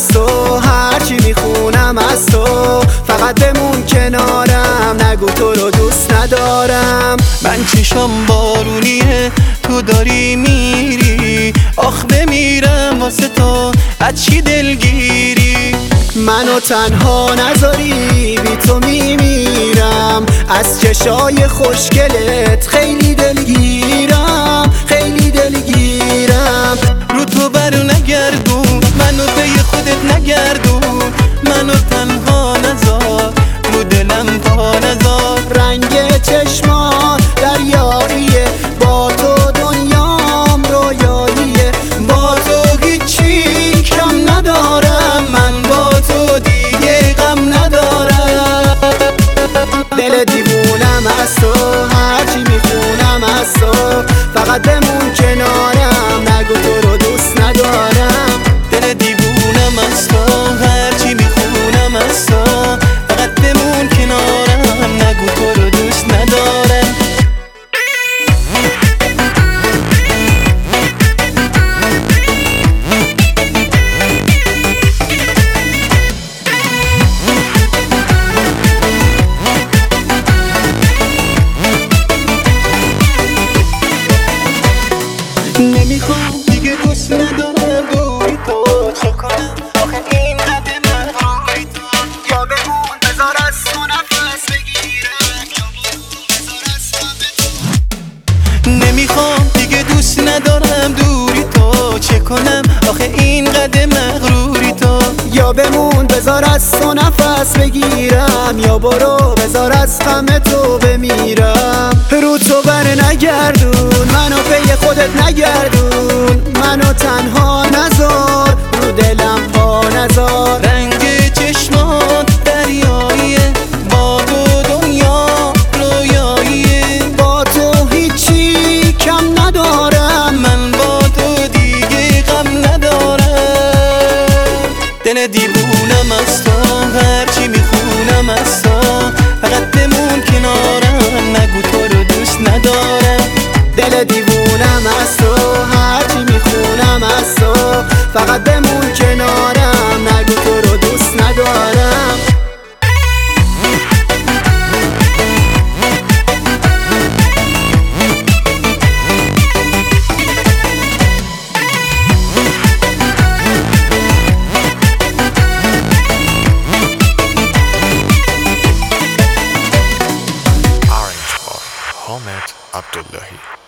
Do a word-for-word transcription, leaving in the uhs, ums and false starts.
از تو، هرچی میخونم از تو. فقط بمون کنارم، نگو تو رو دوست ندارم. من چشم بارونیه تو داری میری، آخ بمیرم واسه تو از چی دلگیری. منو تنها نذاری بی تو میمیرم، از چشای خوشگلت خیلی دلگیرم، خیلی دلگیرم. رو تو برو نگردون، منو پی خودت نگردون، منو تنها نذار، رو دلم پا نذار. رنگ چشمات دریاییه، با تو دنیام رویاییه. با تو هیچی کم ندارم، من با تو دیگه غم ندارم. دل دیوونم از تو، هرچی میخونم از تو. فقط بمون کنارم، نگو تو رو دوست ندارم. دل دیوونم از تو، هرچی میخونم از تو. فقط بمون کنارم، نگو تو رو دوست ندارم. نمیخوام دیگه دوست ندارم دوری تو، چه کنم آخه این قد مغروری تو. یا بمون بذار از تو نفس بگیرم، یا برو بذار از تو. نمیخوام دیگه دوست ندارم دوری تو، چه کنم آخه این قد مغروری تو. یا بمون بذار از تو نفس بگیرم، یا برو بذار از غم تو بمیرم. رو تو بر نگردون، منو پی خودت نگردون. منو تنها نذار، رو دلم پا نذار. رنگ چشمات دریاییه، با تو دنیا رویاییه. با تو هیچی کم ندارم، من با تو دیگه غم ندارم. دل دیوونم از تو، هرچی میخونم از تو. فقط بمون کنارم، نگو تو رو دوست ندارم. دل دیوونم از تو، هرچی میخونم از تو. فقط بمون کنارم، نگو تو رو دوست ندارم. Ahmed Abdullahi.